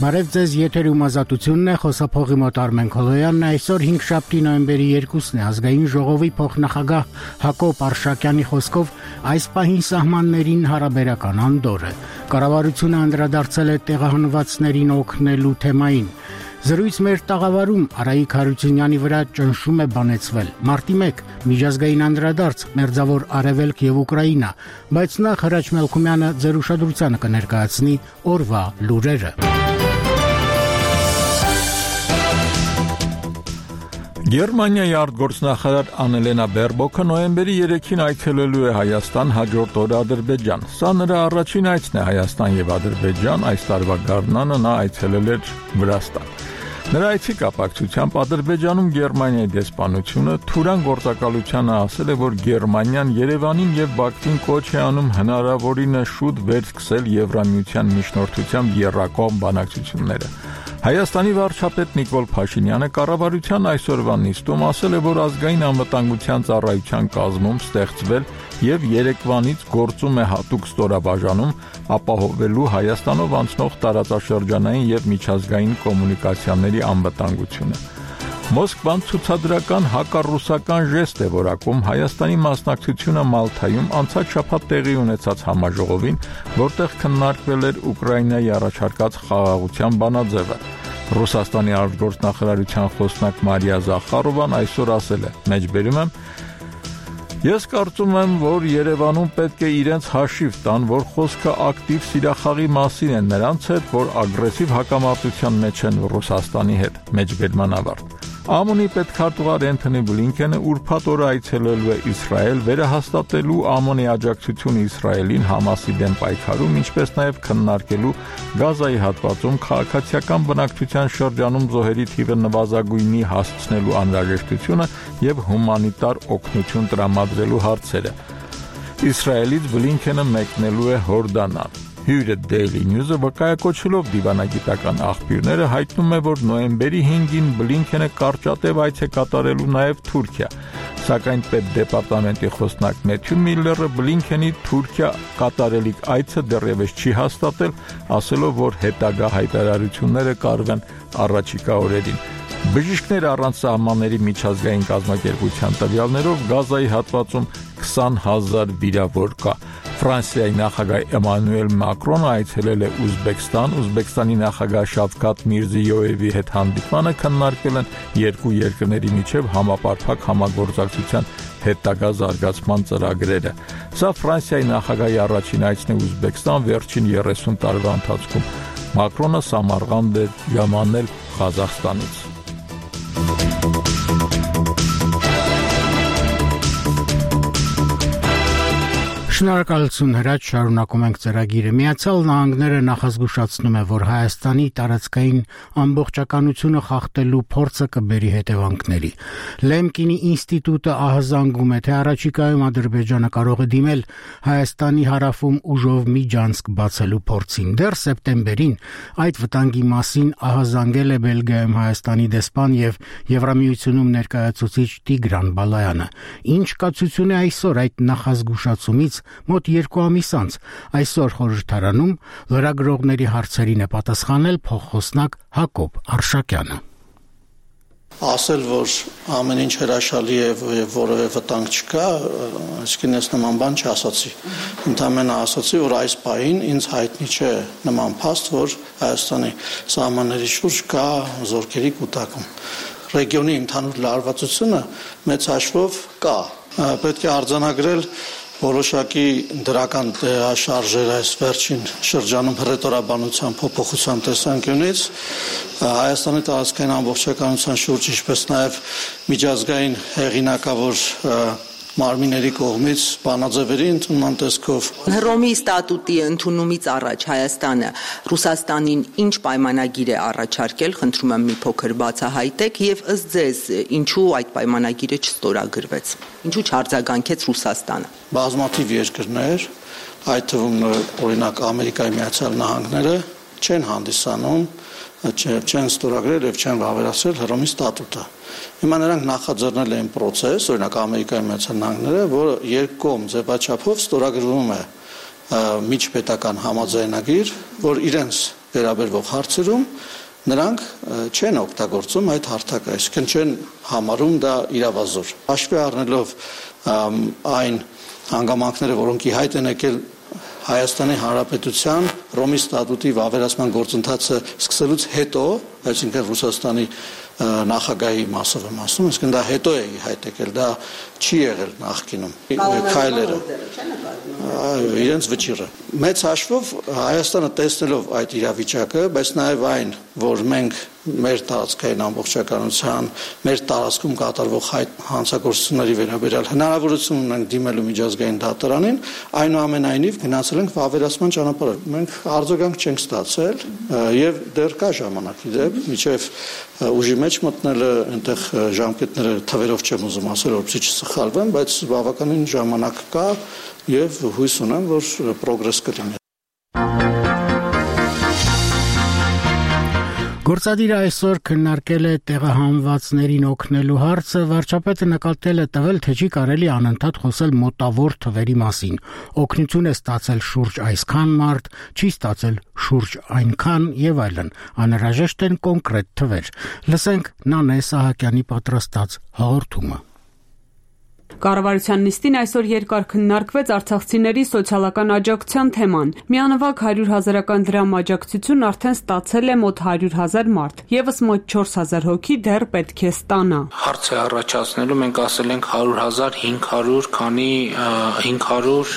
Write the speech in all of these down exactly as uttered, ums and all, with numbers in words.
Բարև ձեզ, եթերում ազատությունն է, խոսափողի մոտ Արմեն Քոլոյանն է, այսօր հինգշաբթի նոյեմբերի երկուսն է, ազգային ժողովի փոխնախագահ Հակոբ Արշակյանի խոսքով այս պահին սահմաններին հարաբերական անդորր է։ Կառավարությունը անդրադարձել է տեղահանվածներին օգնելու թեմային։ Զրույց մեր տաղավարում Արայիկ Հարությունյանի վրա ճնշում է բանեցվել։ Մարտի մեկ միջազգային անդրադարձ Մերձավոր Արևելք եւ Ուկրաինա, բայց նախ Հրաչ Մելքումյանը ձեր ուշադրությանը կներկայացնի օրվա լուրերը։ Գերմանիայի արտգործնախարար Անելենա Բերբոքը նոյեմբերի երեքին այցելելու է Հայաստան, հաջորդ օրը Ադրբեջան։ Սա նրա առաջին այցն է Հայաստան եւ Ադրբեջան, այս տարվա գարնանը նա այցելել էր Վրաստան։ Նրա այցի կապակցությամբ Ադրբեջանում Գերմանիայի դեսպանությունը Թուրան գործակալությանը ասել է, որ Գերմանիան Երևանին եւ Բաքվին կոչ է անում հնարավորինս շուտ վերսկսել Եվրամիության միջնորդությամբ եռակողմ բանակցությունները։ Հայաստանի վարչապետ Նիկոլ Փաշինյանը կառավարության այսօրվա նիստում ասել է, որ ազգային անվտանգության ծառայության կազմում ստեղծվել եւ երեկվանից գործում է հատուկ ստորաբաժանում ապահովելու Հայաստանով անցնող տարածաշրջանային եւ միջազգային կոմունիկացիաների անվտանգությունը։ Մոսկվան ցուցադրական հակառուսական ժեստ է որակում Հայաստանի մասնակցությունը Մալթայում անցած շաբաթ տեղի ունեցած համաժողովին, որտեղ քննարկվել էր Ուկրաինայի առաջարկած խաղաղության բանաձևը։ Ռուսաստանի արտգործնախարարության խոսնակ Մարիա Զախարովան այսօր ասել է. «Մեջբերում եմ, ես կարծում եմ, որ Երևանում պետք է իրենց հաշիվ տան, որ խոսքը ակտիվ սիրախաղի մասին է նրանց հետ, որ ագրեսիվ հակամարտության մեջ են Ռուսաստանի հետ»։ Մեջբերման ավարտ։ ԱՄՆ-ի պետքարտուղար Էնթոնի Բլինքենը ուրբաթ օրը այցելելու է Իսրայել, վերահաստատելու ԱՄՆ-ի աջակցությունը Իսրայելին Համասի դեմ պայքարում, ինչպես նաև քննարկելու Գազայի հատվածում քաղաքացիական բնակչության շրջանում զոհերի թիվը նվազագույնի հասցնելու անհրաժեշտությունը եւ հումանիտար օգնություն տրամադրելու հարցերը։ Իսրայելից Բլինքենը մեկնելու է Հորդանան։ Հյուրը Daily News-ը վկայակոչելով դիվանագիտական աղբյուրները հայտնում է, որ նոյեմբերի հինգին Բլինքենը կարճատև այց է կատարելու նաև Թուրքիա, սակայն պետդեպարտամենտի խոսնակ Մեթյու Միլլերը Բլինքենի Թուրքիա կատարելիք այցը դեռևս չի հաստատել, ասելով, որ հետագա հայտարարությունները կարվեն առաջիկա օրերին։ Բժիշկներ առանց սահմանների միջազգային կազմակերպության տվյալներով Գազայի հատվածում քսան հազար վիրավոր կա։ Ֆրանսիայի նախագահ Էմանուել Մակրոնը այցելել է Ուզբեկստան, Ուզբեկստանի նախագահ Շավքաթ Միրզիյոևի հետ հանդիպմանը քննարկել են երկու երկրների միջև համապարփակ համագործակցության հետագա զարգացման ծրագրերը։ Սա Ֆրանսիայի նախագահի առաջին այցն է Ուզբեկստան վերջին երեսուն տարվա ընթացքում։ Մակրոնը Սամարղանդ է ժամանել Ղազախստանից։ Շնորհակալություն Հրաչ, շարունակում ենք ծրագիրը։ Միացյալ Նահանգները նախազգուշացնում է, որ Հայաստանի տարածքային ամբողջականությունը խախտելու փորձը կբերի հետևանքների։ Լեմկինի ինստիտուտը ահազանգում է, թե առաջիկայում Ադրբեջանը կարող է դիմել Հայաստանի հարավում ուժով միջանցք բացելու փորձին։ Դեռ սեպտեմբերին այդ վտանգի մասին ահազանգել է Բելգիայում Հայաստանի դեսպան եւ Եվրամիությունում ներկայացուցիչ Տիգրան Բալայանը։ Ինչ կացություն է այսօր այդ նախազգուշացումից մոտ երկու ամիս անց, այսօր խորհրդարանում լրագրողների հարցերին է պատասխանել փոխխոսնակ Հակոբ Արշակյանը։ Ասել, որ ամեն ինչ հրաշալի է եւ որևէ վտանգ չկա, այսինքն ես նման բան չասացի։ Ընդամենը ասացի, որ այս պահին ինձ հայտնի չէ նման փաստ, որ Հայաստանի սահմանների շուրջ կա զորքերի կուտակում։ Ռեգիոնի ընդհանուր լարվածությունը մեծ հաշվով կա։ Պետք է արձանագրել որոշակի դրական շարժեր այս վերջին շրջանում հռետորաբանության փոփոխության տեսանկյունից Հայաստանի տարածքային ամբողջականության շուրջ, ինչպես նաև միջազգային հեղինակավոր մարմինների կողմից բանաձևերի ընդունման տեսքով Հռոմի ստատուտի ընդունումից առաջ Հայաստանը Ռուսաստանին ինչ պայմանագիր է առաջարկել, խնդրում եմ մի փոքր բացահայտեք եւ ըստ ձեզ ինչու այդ պայմանագիրը չստորագրվեց, ինչու չարձագանքեց Ռուսաստանը։ Բազմաթիվ երկրներ, այդ թվում օրինակ Ամերիկայի Միացյալ Նահանգները չեն հանդիսանում, չեն ստորագրել եւ չեն վավերացրել Հռոմի ստատուտը։ Հիմա նրանք նախաձեռնել են process, օրինակ Ամերիկայի Միացյալ Նահանգները, որը երկկողմ ձևաչափով ստորագրվում է միջպետական համաձայնագիր, որ իրենց վերաբերվող հարցերում նրանք չեն օգտագործում այդ հարթակը, այսինքն չեն համարում դա իրավազոր։ Հաշվի առնելով այն հանգամանքները, որոնք ի հայտ են եկել Հայաստանի Հանրապետության Ռոմի ստատուտի վավերացման գործընթացը սկսելուց հետո, այսինքն Ռուսաստանի նախագահի մասով եմ ասում, այսինքն դա հետո է ի հայտ եկել, դա չի եղել նախկինում քայլերը, իրենց վճիռը։ Մեծ հաշվով Հայաստանը տեսնելով այդ իրավիճակը, բայց նաև այն, որ մենք մեր տարածքային ամբողջականության, մեր տարածքում կատարվող հանցագործությունների վերաբերյալ հնարավորություն ունենք դիմելու միջազգային դատարանին, այնուամենայնիվ գնացել ենք վավերացման ճանապարհով։ Մենք արձագանք չենք ստացել եւ դեռ կա ժամանակ, իդեպ, մինչեւ ուժի մեջ մտնելը այնտեղ ժամկետները թվերով չեմ ուզում ասել, որպեսզի չսխալվեմ, բայց բավականին ժամանակ կա եւ հույս ունեմ, որ պրոգրես կլինի։ Գործադիրը այսօր քննարկել է տեղահանվածներին օգնելու հարցը, վարչապետը նկատել է տվել, թե չի կարելի անընդհատ խոսել մոտավոր թվերի մասին։ Օգնություն է ստացել շուրջ այսքան մարդ, չի ստացել շուրջ այնքան եւ այլն։ Անհրաժեշտ են կոնկրետ թվեր։ Լսենք Նանե Սահակյանի պատրաստած հաղորդումը։ Կառավարության նիստին այսօր երկար քննարկվեց արցախցիների սոցիալական աջակցության թեման։ Միանվագ հարյուր հազարական դրամ աջակցություն արդեն ստացել է մոտ հարյուր հազար մարդ, եւս մոտ չորս հազար հոգի դեռ պետք է ստանա։ Հարց է առաջացնելու, մենք ասել ենք հարյուր հազար, հինգ հարյուր, քանի հինգ հարյուր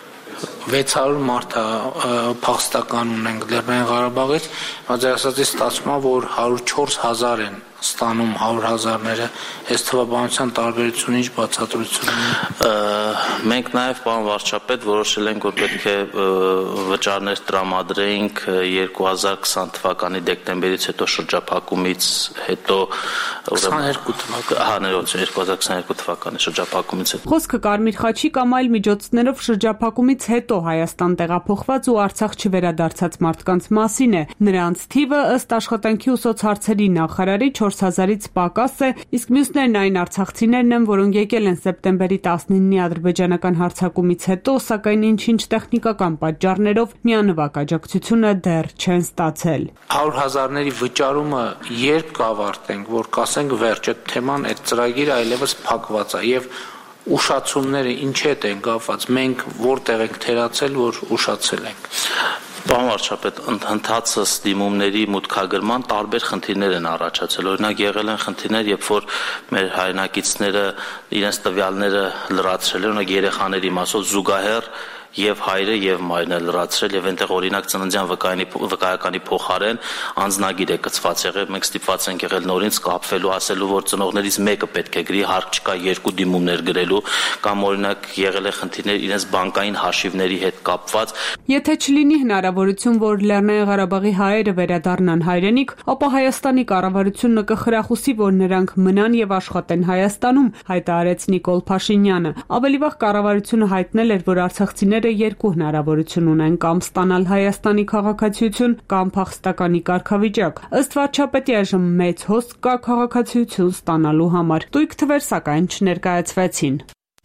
վեց հարյուր մարդ փախստական ունենք Լեռնային Ղարաբաղից, բայց ասածի ստացվում է, որ հարյուր չորս հազար են ստանում հարյուր հազարները, այս թվաբանության տարբերությունը ինչ բացատրություն ունի։ Մենք նաև պարոն վարչապետ որոշել ենք, որ պետք է վճարներ տրամադրեինք երկու հազար քսան թվականի դեկտեմբերից հետո շրջափակումից հետո քսաներկու թվականի հա ներողություն երկու հազար քսաներկու թվականի շրջափակումից հետո։ Խոսքը Կարմիր խաչի կամ այլ միջոցներով շրջափակումից հետո Հայաստան տեղափոխված ու Արցախ չվերադարձած մարդկանց մասին է։ Նրանց թիվը ըստ աշխատանքի ու սոցհարցերի նախարարի չորս հազարից պակաս է, իսկ մյուսներն այն արցախցիներն են, որոնք եկել են սեպտեմբերի տասնինի ադրբեջանական հարձակումից հետո, սակայն ինչ-ինչ տեխնիկական պատճառներով միանվագ աջակցությունը դեռ չեն ստացել։ հարյուր հազարների վճարումը երբ կավարտենք, որ կասենք վերջ, այդ թեման, այդ ծրագիրը այլևս փակված է եւ ուշացումները ինչ հետ են կապված, մենք որտեղ ենք թերացել, որ ուշացել ենք։ Պարոն վարչապետ, ընդհանրացած դիմումների մուտքագրման տարբեր խնդիրներ են առաջացել։ Օրինակ եղել են խնդիրներ, երբ որ մեր հայրենակիցները իրենց տվյալները լրացրել են, օրինակ երեխաների մասով զուգահեռ եւ հայրը եւ մայրն է լրացրել եւ այնտեղ օրինակ ծննդյան վկայանի վկայականի փոխարեն անձնագիր է կցված եղել, մենք ստիպված ենք եղել նորից կապվելու, ասելու, որ ծնողներից մեկը պետք է գրի, հարկ չկա երկու դիմումներ գրելու, կամ օրինակ եղել է խնդիրներ իրենց բանկային հաշիվների հետ կապված։ Եթե չլինի հնարավորություն, որ Լեռնային Ղարաբաղի հայերը վերադառնան հայրենիք, ապա Հայաստանի կառավարությունը կխրախուսի, որ նրանք մնան եւ աշխատեն Հայաստանում, հայտարարեց Նիկոլ Փաշինյանը։ Ավելի վաղ կառավարությունը հայտնել էր, որ արցախցիները երկու հնարավորություն ունեն կամ ստանալ Հայաստանի քաղաքացիություն կամ փախստականի կարգավիճակ։ Ըստ վարչապետի այժմ մեծ հոսք կա քաղաքացիություն ստանալու համար։ Տույք թվեր սակայն չներկայացվեցին։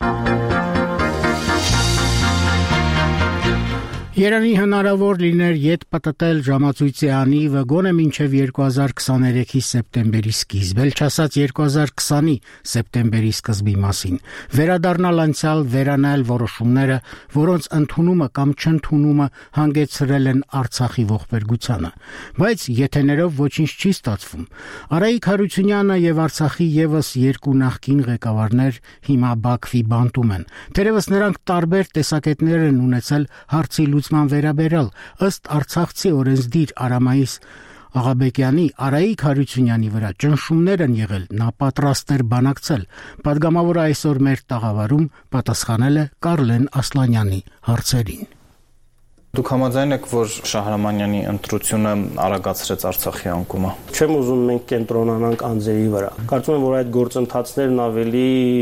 Երանի հնարավոր լիներ ետ պատտել ժամացույցի անիվը գոնե մինչև երկու հազար քսաներեքի սեպտեմբերի սկիզբ, էլ չասած երկու հազար քսանի սեպտեմբերի սկզբի մասին, վերադառնալ անցյալ վերանայել որոշումները, որոնց ընդունումը կամ չընդունումը հանգեցրել են Արցախի ողբերգությանը, բայց եթեներով ոչինչ չի ստացվում։ Արայիկ Հարությունյանը եւ Արցախի եւս երկու նախկին ղեկավարներ հիմա Բաքվի բանտում են, թերևս նրանք տարբեր տեսակետներ են ունեցել հարցի լուծման վերաբերյալ, ըստ արցախցի օրենսդիր Արամայիս Աղաբեկյանի Արայիկ Հարությունյանի վրա ճնշումներ են եղել, նա պատրաստ էր բանակցել։ Պատգամավորը այսօր մեր տաղավարում պատասխանել է Կարլեն Ասլանյանի հարցերին։ Դուք համաձայն եք, որ Շահրամանյանի ընտրությունը արագացրեց Արցախի անկումը։ Չեմ ուզում մենք կենտրոնանանք անձերի վրա։ Կարծում եմ, որ այդ գործընթացներն ավելի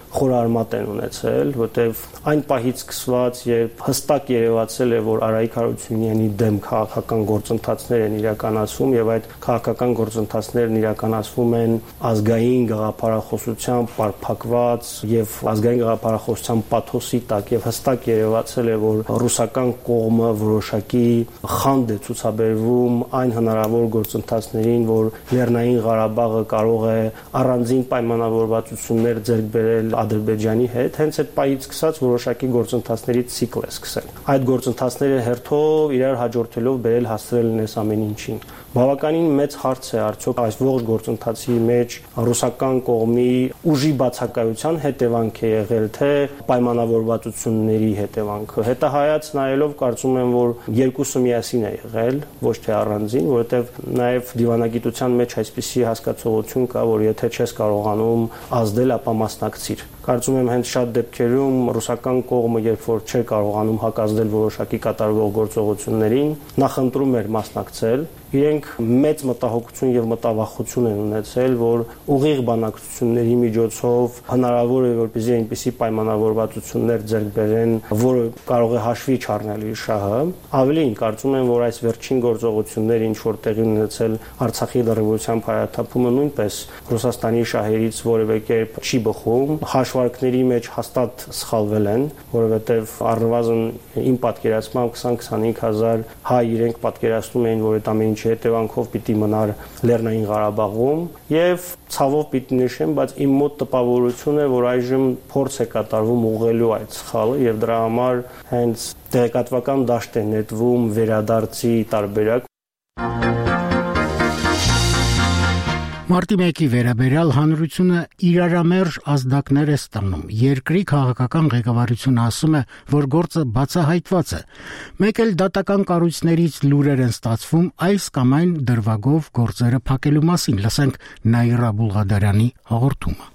խորարմատ են ունեցել, որտեղ այն պահից սկսված, երբ հստակ երևացել է, որ Արայիկ Հարությունյանի դեմ քաղաքական գործընթացներ են իրականացվում եւ այդ քաղաքական գործընթացներն իրականացվում են ազգային գաղափարախոսությամբ պարփակված եւ ազգային գաղափարախոսության պաթոսի տակ եւ հստակ երևացել է, որ ռուսական կողմը որոշակի խանդ է ցուցաբերվում այն հնարավոր գործընթացներին, որ Լեռնային Ղարաբաղը կարող է առանձին պայմանավորվածություններ ձեռք բերել Ադրբեջանի հետ, հենց այդ պահից սկսած որոշակի գործընթացների ցիկլ է սկսել։ Այդ գործընթացները հերթով իրար հաջորդելով բերել հասցրել են այս ամեն ինչին։ Բավականին մեծ հարց է արդյոք այս ողջ գործընթացի մեջ ռուսական կողմի ուժի բացակայության հետևանք է եղել, թե պայմանավորվածությունների հետևանքը։ Հետահայաց նայելով կարծում եմ, որ երկուսը միասին է եղել, ոչ թե առանձին, որովհետև նաև դիվանագիտության մեջ այսպիսի հասկացողություն կա, որ եթե չես կարողանում ազդել, ապա մասնակցիր։ Կարծում եմ հենց շատ դեպքերում ռուսական կողմը, երբ որ չէր կարողանում հակազդել որոշակի կատարվող գործողություններին, նախընտրում էր մասնակցել։ Իրենք մեծ մտահոգություն եւ մտավախություն են ունեցել, որ ուղիղ բանակցությունների միջոցով հնարավոր է որպեսզի այնպիսի պայմանավորվածություններ ձեռք բերեն, որը կարող է հաշվի չառնել իր շահը։ Ավելին, կարծում եմ, որ այս վերջին գործողությունները, ինչ որ տեղի ունեցել Արցախի լրիվության փայլատափումը, նույնպես Ռուսաստանի շահերից որևէ կերպ չի բխում, հաշվարկների մեջ հաստատ սխալվել են, որովհետեւ առնվազն իմ պատկերացմամբ քսան-քսանհինգ հազար հայ իրենք պատկերացնում էին, որ այդ ամեն հետևանքով պիտի մնար Լեռնային Ղարաբաղում եւ ցավով պիտի նշեմ, բայց իմ մոտ տպավորություն է, որ այժմ փորձ է կատարվում ուղղելու այդ սխալը եւ դրա համար հենց տեղեկատվական դաշտ է նետվում վերադարձի տարբերակ։ Մարտի մեկի վերաբերյալ հանրությունը իրարամերժ ազդակներ է ստանում։ Երկրի քաղաքական ղեկավարությունը ասում է, որ գործը բացահայտված է։ Մեկ էլ դատական կառույցներից լուրեր են ստացվում այս կամ այն դրվագով գործերը փակելու մասին։ Լսենք Նաիրա Բուլղադարյանի հաղորդումը։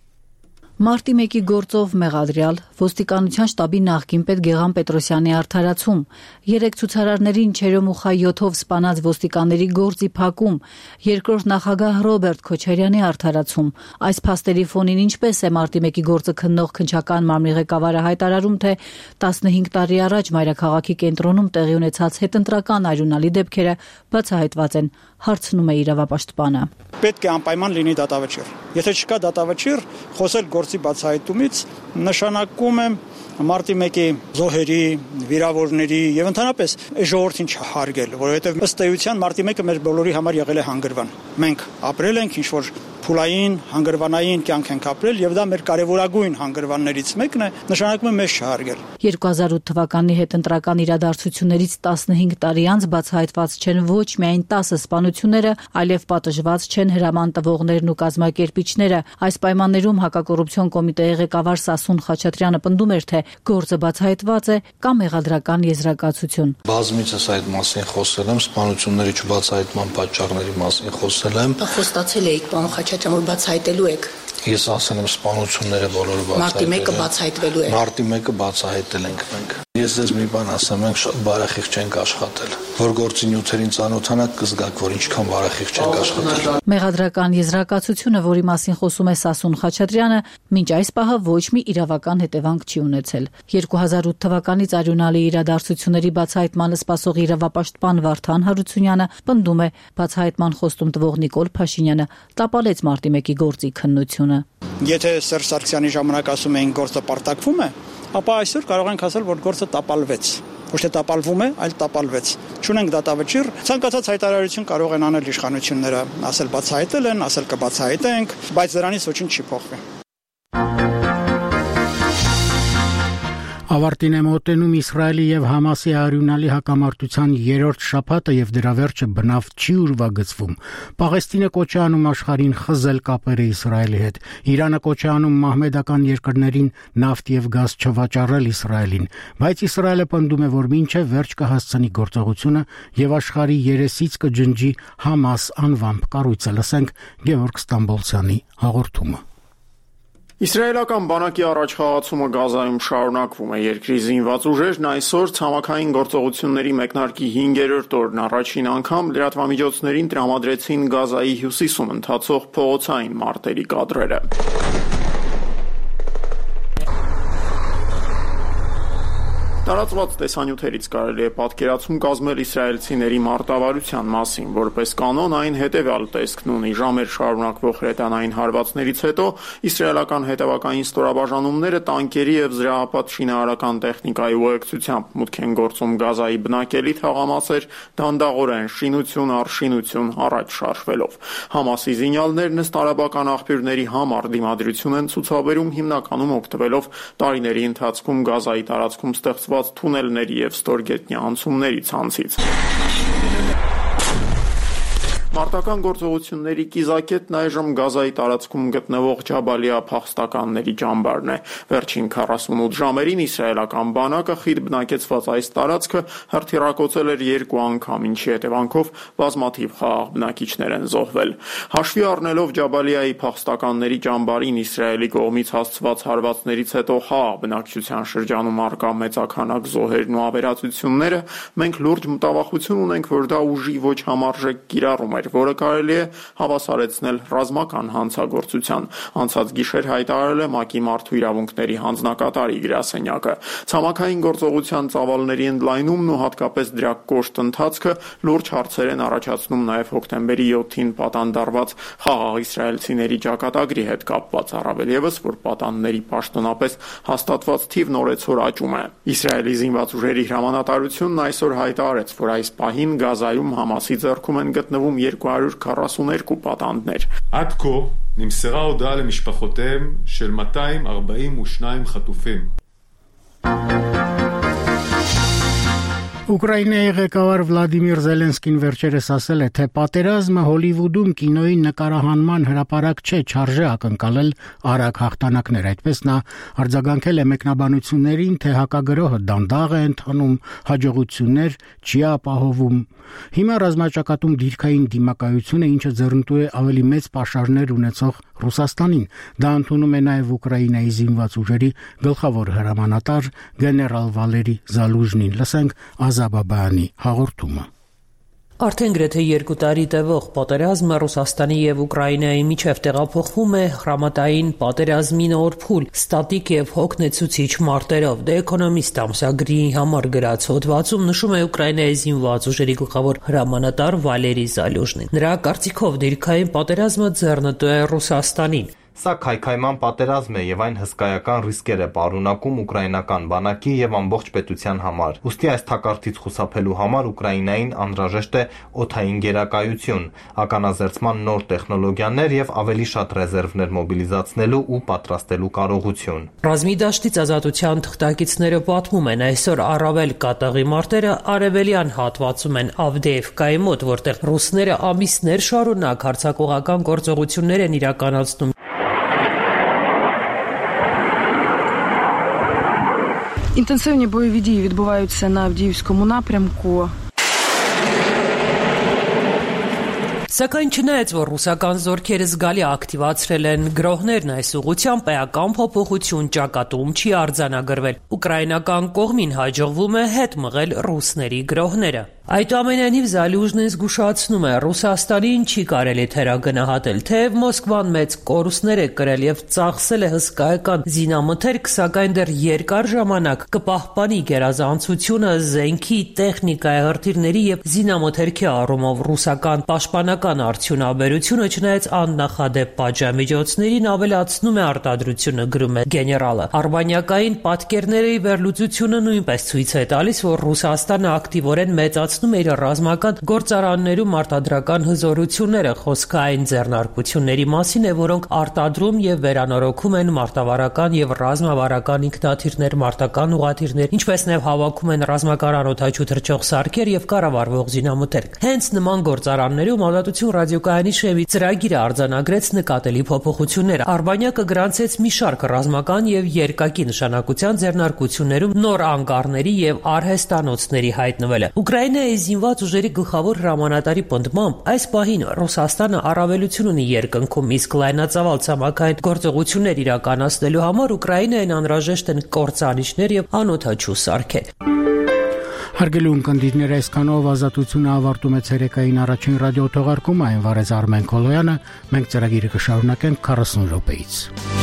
Մարտի մեկի գործով մեղադրյալ ոստիկանության շտաբի նախկին պետ Գեղամ Պետրոսյանի արդարացում, երեք ցուցարարներին Չերոմուխա յոթով սպանած ոստիկանների գործի փակում, երկրորդ նախագահ Ռոբերտ Քոչարյանի արդարացում։ Այս փաստերի ֆոնին ինչպես է Մարտի մեկի գործը քննող քննչական մարմնի ղեկավարը հայտարարում, թե տասնհինգ տարի առաջ մայրաքաղաքի կենտրոնում տեղի ունեցած հետընտրական արյունալի դեպքերը բացահայտված են, հարցնում է իրավապաշտպանը։ Պետք է անպայման լինի դատավճիռ։ Եթե չկա դատավճիռ, խոսել գործի բացահայտումից նշանակում է Մարտի մեկի զոհերի, վիրավորների եւ ընդհանրապես ժողովրդին չհարգել, որովհետեւ ըստ էության Մարտի մեկը մեր բոլորի համար եղել է հանգրվան։ Մենք ապրել ենք ինչ-որ փուլային, հանգրվանային կյանք ենք ապրել եւ դա մեր կարեւորագույն հանգրվաններից մեկն է, նշանակում է մեզ չհարգել։ երկու հազար ութ թվականի հետընտրական իրադարձություններից տասնհինգ տարի անց բացահայտված չեն ոչ միայն տասը սպանությունները, այլև պատժված չեն հրաման տվողներն ու կազմակերպիչները։ Այս պայմաններում հակակոռուպցիոն կոմիտեի ղեկավար Սասուն Խաչատրյանը պնդում էր, թե գործը բացահայտված է կամ մեղադրական եզրակացություն։ Բազմիցս այդ մասին խոսել եմ, սպանությունների չբացահայտման պատճառների մասին խոսել եմ։ Խոստացել եք, պարոն Խաչատրյան, որ բացահայտելու եք։ Ես ասել եմ սպանությունները բոլորը բացահայտել։ Մարտի մեկը բացահայտվելու է։ Մարտի մեկը բացահայտել ենք մենք։ Ես ձեզ մի բան ասեմ, մենք շատ բարեխիղճ չենք աշխատել։ Որ գործի նյութերին ծանոթանաք կզգաք, որ ինչքան բարեխիղճ չենք աշխատել։ Մեղադրական եզրակացությունը, որի մասին խոսում է Սասուն Խաչատրյանը, մինչ այս պահը ոչ մի իրավական հետևանք չի ունեցել։ երկու հազար ութ թվականից արյունալի իրադարձությունների բացահայտմանը սպասող իրավապաշտպան Վարդան Հարությունյանը պնդում է, բացահայտման խոստում տվող Նիկոլ Փաշինյանը տապալեց Մարտի մեկի գործի քննությունը։ Եթե Սերժ Սարգսյանի ժամանակ ասում էին գործը պարտակվում է, ապա այսօր կարող ենք ասել, որ գործը տապալվեց։ Ոչ թե տապալվում է, այլ տապալվեց։ Չունենք դատավճիռ, ցանկացած հայտարարություն կարող են անել իշխանությունները, ասել բացահայտել են, ասել կբացահայտենք, բայց դրանից ոչինչ չի փոխվի։ Ավարտին է մոտենում Իսրայելի եւ Համասի արյունալի հակամարտության երրորդ շաբաթը եւ դրա վերջը բնավ չի ուրվագծվում։ Պաղեստինը կոչ է անում աշխարհին խզել կապերը Իսրայելի հետ։ Իրանը կոչ է անում մահմեդական երկրներին նավթ եւ գազ չվաճառել Իսրայելին, բայց Իսրայելը պնդում է, որ մինչեւ վերջ կհասցնի գործողությունը եւ աշխարհի երեսից կջնջի Համաս անվամբ կառույցը։ Լսենք Գևորգ Ստամբոլցյանի հաղորդումը։ Իսրայելական բանակի առաջխաղացումը Գազայում շարունակվում է։ Երկրի զինված ուժերն այսօր ցամաքային գործողությունների մեկնարկի հինգերորդ օրն առաջին անգամ լրատվամիջոցներին տրամադրեցին Գազայի հյուսիսում ընթացող փողոցային մարտերի կադրերը։ Տարածված տեսանյութերից կարելի է պատկերացում կազմել իսրայելցիների մարտավարության մասին, որպես կանոն այն հետևյալ տեսքն ունի. ժամեր շարունակվող հրետանային հարվածներից հետո իսրայելական հետևակային ստորաբաժանումները տանկերի եւ զրահապատ շինարարական տեխնիկայի ուղեկցությամբ մուտք են գործում Գազայի բնակելի թաղամասեր, դանդաղորեն շինություն առ շինություն առաջ շարժվելով։ Համասի զինյալներն ըստ արաբական աղբյուրների համար դիմադրություն են ցուցաբերում հիմնականում օգտվելով տարիների ընթացքում Գազայի տարածքում ստեղծված թունելների եւ ստորգետնյա անցումների ցանցից։ Մարտական գործողությունների կիզակետն այժմ Գազայի տարածքում գտնվող Ջաբալիա փախստականների ճամբարն է։ Վերջին քառասունութ ժամերին իսրայելական բանակը խիտ բնակեցված այս տարածքը հրթիռակոծել էր երկու անգամ, ինչի հետևանքով բազմաթիվ խաղաղ բնակիչներ են զոհվել։ Հաշվի առնելով Ջաբալիայի փախստականների ճամբարին Իսրայելի կողմից հասցված հարվածներից հետո խաղաղ բնակչության շրջանում առկա մեծաքանակ զոհերն ու ավերածությունները, մենք լուրջ մտավախություն ունենք, որ դա ուժի ոչ համարժեք կիրառում է, որը կարելի է հավասարեցնել ռազմական հանցագործության։ Անցած գիշեր հայտարարել է ՄԱԿ-ի մարդու իրավունքների հանձնակատարի գրասենյակը։ Ցամաքային գործողության ծավալների ընդլայնումն ու հատկապես դրա կոշտ ընթացքը լուրջ հարցեր են առաջացնում նաև հոկտեմբերի յոթին պատանդարված խաղաղ իսրայելցիների ճակատագրի հետ կապված, առավել ևս, որ պատանդների պաշտոնապես հաստատված թիվն օրեցօր աճում է։ Իսրայելի զինված ուժերի հրամանատարությունն այսօր հայտարարեց, որ այս պահին Գազայում Համասի ձեռքում են գտնվում երկու հարյուր քառասուներկու պատանդներ։ עד כה נמסרה הודעה למשפחותיהם של מאתיים ארבעים ושניים חטופים. Ուկրաինայի ղեկավար Վլադիմիր Զելենսկին վերջերս ասել է, թե պատերազմը Հոլիվուդում կինոյի նկարահանման հրապարակ չէ, չարժե ակնկալել արագ հաղթանակներ։ Այդպես նա արձագանքել է մեկնաբանություններին, թե հակագրոհը դանդաղ է ընթանում, հաջողություններ չի ապահովում։ Հիմա ռազմաճակատում դիրքային դիմակայություն է, ինչը ձեռնտու է ավելի մեծ պաշարներ ունեցող Ռուսաստանին։ Դա ընդունում է նաև Ուկրաինայի զինված ուժերի գլխավոր հրամանատար գեներալ Վալերի Զալուժնին։ Լսենք Ազաբաբայանի հաղորդումը։ Արդեն գրեթե երկու տարի տևող պատերազմը Ռուսաստանի եւ Ուկրաինայի միջև տեղափոխվում է հրամատային պատերազմի նոր փուլ, ստատիկ եւ հոգնեցուցիչ մարտերով։ The Economist ամսագրի համար գրած հոդվածում նշում է Ուկրաինայի զինված ուժերի գլխավոր հրամանատար Վալերի Զալյուժնին։ Նրա կարծիքով դիրքային պատերազմը ձեռնտու է Ռուսաստանին։ Սա քայքայման պատերազմ է եւ այն հսկայական ռիսկեր է պարունակում ուկրաինական բանակի եւ ամբողջ պետության համար։ Ուստի այս թակարդից խուսափելու համար Ուկրաինային անհրաժեշտ է օդային գերակայություն, ականազերծման նոր տեխնոլոգիաներ եւ ավելի շատ ռեզերվներ մոբիլիզացնելու ու պատրաստելու կարողություն։ Ռազմի դաշտից ազատության թղթակիցները պատմում են, այսօր առավել կատաղի մարտերը արևելյան հատվածում են Ավդեևկայի մոտ, որտեղ ռուսները ամիսներ շարունակ հարձակողական գործողություններ են իրականացնում։ Інтенсивні бойові дії відбуваються на Авдіївському напрямку. Սակայն չնայած, որ ռուսական զորքերը զգալի ակտիվացրել են գրոհներն այս ուղղությամբ, էական փոփոխություն ճակատում չի արձանագրվել։ Ուկրաինական կողմին հաջողվում է հետ մղել ռուսների գրոհները։ Այդուամենայնիվ Զալյուժնին զգուշացնում է, Ռուսաստանին չի կարելի թերագնահատել, թեև Մոսկվան մեծ կորուստներ է կրել եւ ծախսել է հսկայական զինամթերք, սակայն դեռ երկար ժամանակ կպահպանի գերազանցությունը զենքի, տեխնիկայի, հրթիռների եւ զինամթերքի առումով ռուսական պաշտպանական արդյունաբերությունը, չնայած աննախադեպ պատժամիջոցներին, ավելացնում է արտադրությունը, գրում է գեներալը։ Արբանյակային պատկերների վերլուծությունը նույնպես ցույց է տալիս, որ Ռուսաստանը ակտիվորեն մեծացնում իր ռազմական գործարաններում արտադրական հզորությունները, խոսքը այն ձեռնարկությունների մասին է, որոնք արտադրում եւ վերանորոգում են մարտավարական եւ ռազմավարական ինքնաթիռներ, մարտական ուղաթիռներ, ինչպես նաեւ հավաքում են ռազմական օդաչու թռչող սարքեր եւ կառավարվող զինամթերք։ Հենց նման գործարաններում Ազատություն ռադիոկայանի շեմի ծրագիրը արձանագրեց նկատելի փոփոխություններ։ Արբանյակը գրանցեց մի շարք ռազմական եւ երկակի նշանակության ձեռնարկություններում նոր անկառների եւ արհեստանոցների հայտնվելը։ Ուկրաինայի զինված ուժերի գլխավոր հրամանատարի պնդմամբ այս պահին Ռուսաստանը առավելություն ունի երկնքում, իսկ լայնածավալ ցամաքային գործողություններ իրականացնելու համար Ուկրաինային անհրաժեշտ են կործանիչներ եւ անօդաչու սարքեր։ Հարգելի ունկնդիրներ, այսքանով Ազատությունը ավարտում է ցերեկային առաջին ռադիո թողարկումը, այն վարեց Արմեն Կոլոյանը, մենք ծրագիրը կշարունակենք քառասուն րոպեից։